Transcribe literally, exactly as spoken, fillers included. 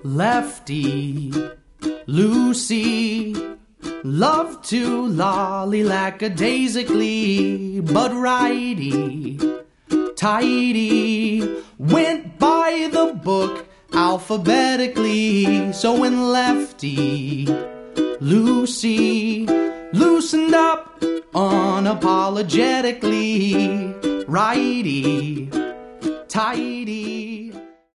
Lefty, Lucy, love to lolly lackadaisically, but righty, tighty, went by the book alphabetically. So when Lefty, Lucy, loosened up unapologetically, righty, tighty,